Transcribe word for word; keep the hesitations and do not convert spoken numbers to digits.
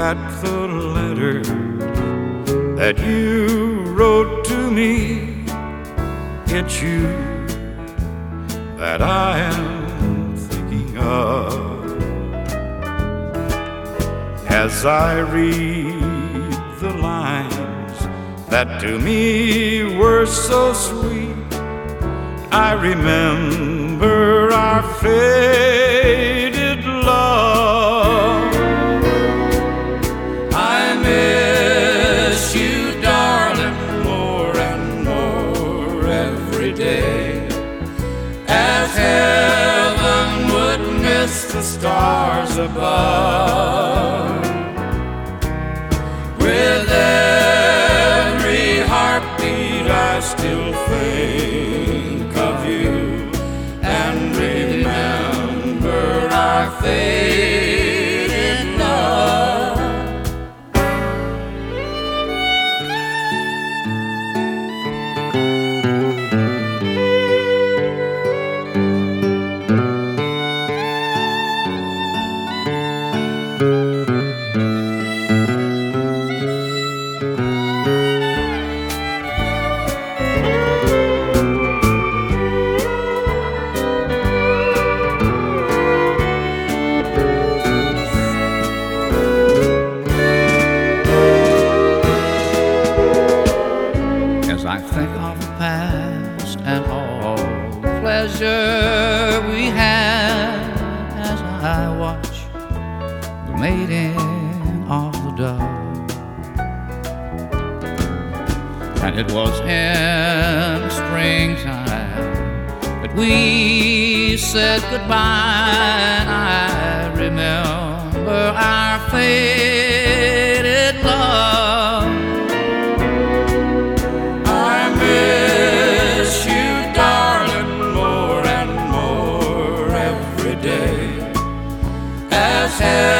at the letter that you wrote to me. It's you that I am thinking of as I read the lines that to me were so sweet. I remember our faded love. I miss you, darling, more and more every day, as heaven would miss the stars above. With every heartbeat I still think of you and remember our faded love. I think of the past and all the pleasure we had, as I watch the mating of the dove. And it was in springtime that we said goodbye. I remember our faded love. As